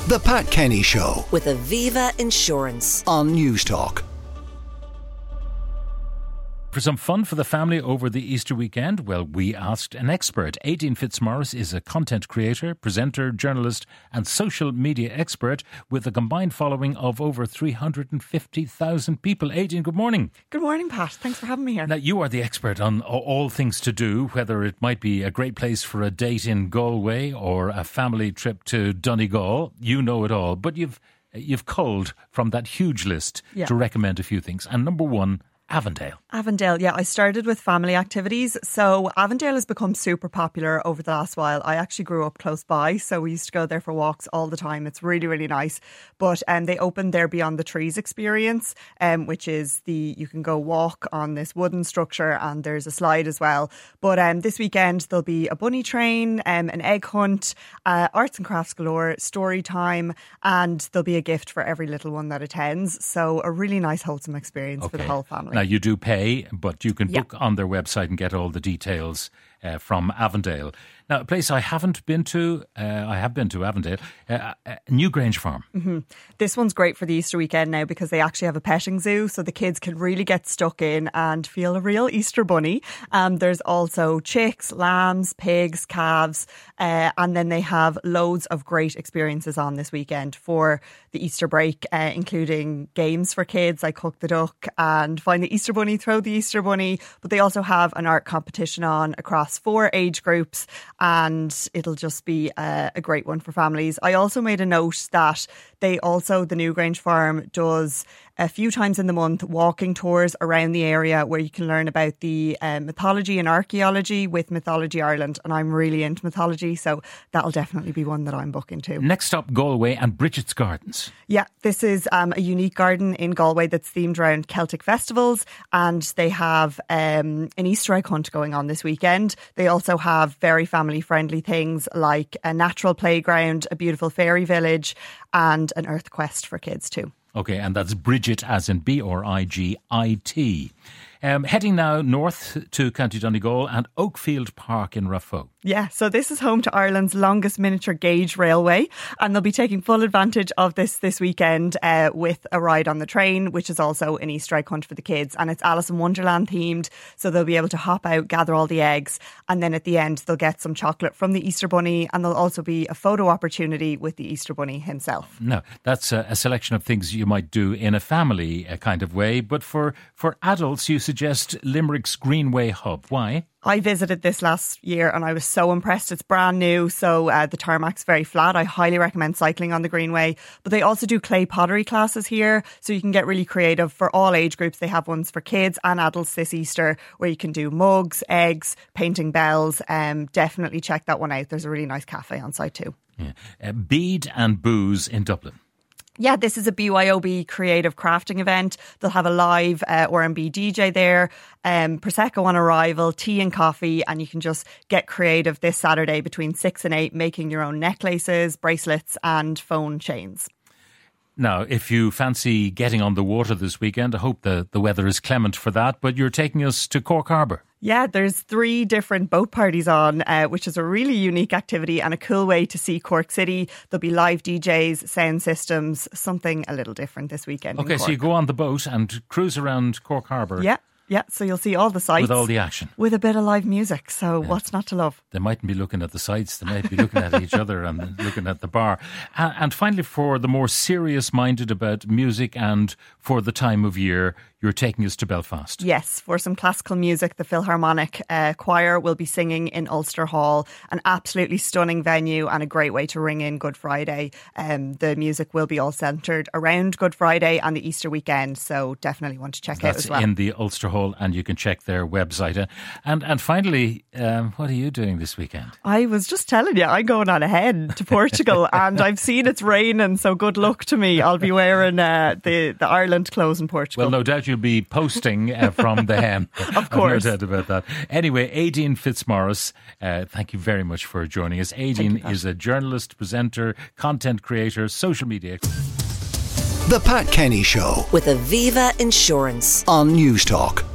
The Pat Kenny Show with Aviva Insurance on Newstalk. For some fun for the family over the Easter weekend, well, we asked an expert. Aideen Fitzmaurice is a content creator, presenter, journalist and social media expert with a combined following of over 350,000 people. Aideen, good morning. Good morning, Pat. Thanks for having me here. Now, you are the expert on all things to do, whether it might be a great place for a date in Galway or a family trip to Donegal. You know it all, but you've culled from that huge list to recommend a few things. And number one, Avondale. Avondale, yeah. I started with family activities. So Avondale has become super popular over the last while. I actually grew up close by, so we used to go there for walks all the time. It's really, really nice. But they opened their Beyond the Trees experience, which is you can go walk on this wooden structure and there's a slide as well. But this weekend there'll be a bunny train, an egg hunt, arts and crafts galore, story time, and there'll be a gift for every little one that attends. So a really nice, wholesome experience for the whole family. Now, you do pay, but you can book on their website and get all the details from Avondale. Now, a place I haven't been to, I have been to Avondale, Newgrange Farm. Mm-hmm. This one's great for the Easter weekend now because they actually have a petting zoo, so the kids can really get stuck in and feel a real Easter bunny. There's also chicks, lambs, pigs, calves, and then they have loads of great experiences on this weekend for the Easter break, including games for kids like Hook the Duck and Find the Easter Bunny, Throw the Easter Bunny. But they also have an art competition on across 4 age groups, and it'll just be a great one for families. I also made a note that the Newgrange Farm does a few times in the month walking tours around the area where you can learn about the mythology and archaeology with Mythology Ireland, and I'm really into mythology, so that'll definitely be one that I'm booking to. Next up, Galway and Bridget's Gardens. Yeah, this is a unique garden in Galway that's themed around Celtic festivals, and they have an Easter egg hunt going on this weekend. They also have very family friendly things like a natural playground, a beautiful fairy village, and an earth quest for kids too. Okay, and that's Bridget as in Brigit. Heading now north to County Donegal and Oakfield Park in Raphoe. Yeah, so this is home to Ireland's longest miniature gauge railway, and they'll be taking full advantage of this weekend with a ride on the train, which is also an Easter egg hunt for the kids, and it's Alice in Wonderland themed, so they'll be able to hop out, gather all the eggs, and then at the end they'll get some chocolate from the Easter Bunny, and there'll also be a photo opportunity with the Easter Bunny himself. No, that's a selection of things you might do in a family kind of way, but for adults you suggest Limerick's Greenway Hub. Why? I visited this last year and I was so impressed. It's brand new, so the tarmac's very flat. I highly recommend cycling on the Greenway. But they also do clay pottery classes here, so you can get really creative for all age groups. They have ones for kids and adults this Easter where you can do mugs, eggs, painting bells. Definitely check that one out. There's a really nice cafe on site too. Yeah. Bead and Booze in Dublin. Yeah, this is a BYOB creative crafting event. They'll have a live R&B DJ there, Prosecco on arrival, tea and coffee, and you can just get creative this Saturday between 6 and 8, making your own necklaces, bracelets and phone chains. Now, if you fancy getting on the water this weekend, I hope the weather is clement for that, but you're taking us to Cork Harbour. Yeah, there's 3 different boat parties on, which is a really unique activity and a cool way to see Cork City. There'll be live DJs, sound systems, something a little different this weekend. Okay, so you go on the boat and cruise around Cork Harbour. Yeah, so you'll see all the sights. With all the action. With a bit of live music, so what's not to love? They mightn't be looking at the sights, they might be looking at each other and looking at the bar. And finally, for the more serious-minded about music and for the time of year, you're taking us to Belfast. Yes, for some classical music, the Philharmonic Choir will be singing in Ulster Hall, an absolutely stunning venue and a great way to ring in Good Friday. The music will be all centred around Good Friday and the Easter weekend, so definitely want to check out as well. That's in the Ulster Hall, and you can check their website. And finally, what are you doing this weekend? I was just telling you, I'm going on ahead to Portugal and I've seen it's raining, so good luck to me. I'll be wearing the Ireland clothes in Portugal. Well, no doubt you'll be posting from the hen. Of course. No doubt about that. Anyway, Aideen Fitzmaurice, thank you very much for joining us. Aideen is a journalist, presenter, content creator, social media. The Pat Kenny Show with Aviva Insurance on Newstalk.